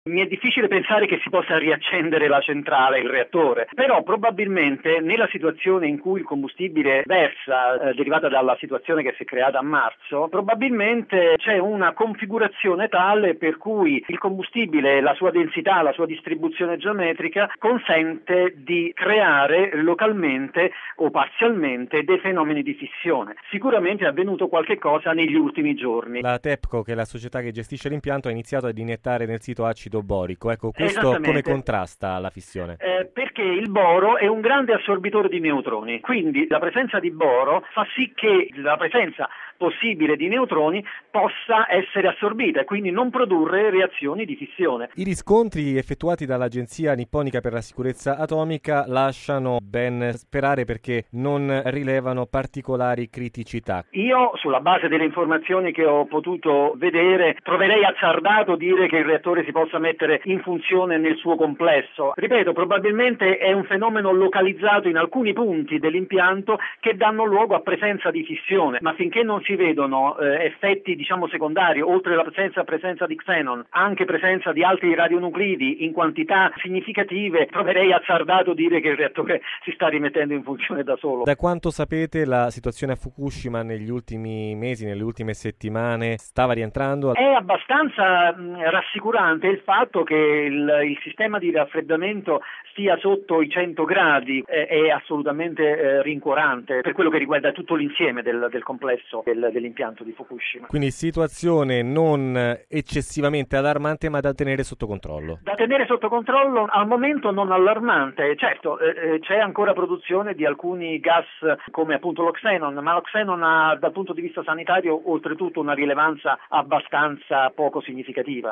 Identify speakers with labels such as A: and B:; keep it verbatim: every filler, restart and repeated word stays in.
A: Mi è difficile pensare che si possa riaccendere la centrale, il reattore, però probabilmente nella situazione in cui il combustibile versa, eh, derivata dalla situazione che si è creata a marzo, probabilmente c'è una configurazione tale per cui il combustibile, la sua densità, la sua distribuzione geometrica consente di creare localmente o parzialmente dei fenomeni di fissione. Sicuramente è avvenuto qualche cosa negli ultimi giorni.
B: La TEPCO, che è la società che gestisce l'impianto, ha iniziato ad iniettare nel sito acido borico. Ecco, questo come contrasta la fissione?
A: Eh, perché il boro è un grande assorbitore di neutroni, quindi la presenza di boro fa sì che la presenza possibile di neutroni possa essere assorbita e quindi non produrre reazioni di fissione.
B: I riscontri effettuati dall'Agenzia Nipponica per la Sicurezza Atomica lasciano ben sperare perché non rilevano particolari criticità.
A: Io, sulla base delle informazioni che ho potuto vedere, troverei azzardato dire che il reattore si possa mettere in funzione nel suo complesso. Ripeto, probabilmente è un fenomeno localizzato in alcuni punti dell'impianto che danno luogo a presenza di fissione, ma finché non si vedono eh, effetti diciamo secondari, oltre alla presenza, presenza di xenon, anche presenza di altri radionuclidi in quantità significative, troverei azzardato dire che il reattore si sta rimettendo in funzione da solo.
B: Da quanto sapete, la situazione a Fukushima negli ultimi mesi, nelle ultime settimane, stava rientrando?
A: È abbastanza mh, rassicurante il fatto che il, il sistema di raffreddamento stia sotto i cento gradi, eh, è assolutamente eh, rincuorante per quello che riguarda tutto l'insieme del, del complesso del, dell'impianto di Fukushima.
B: Quindi situazione non eccessivamente allarmante, ma da tenere sotto controllo.
A: Da tenere sotto controllo, al momento non allarmante. Certo, eh, c'è ancora produzione di alcuni gas come appunto lo xenon, ma lo xenon ha dal punto di vista sanitario oltretutto una rilevanza abbastanza poco significativa.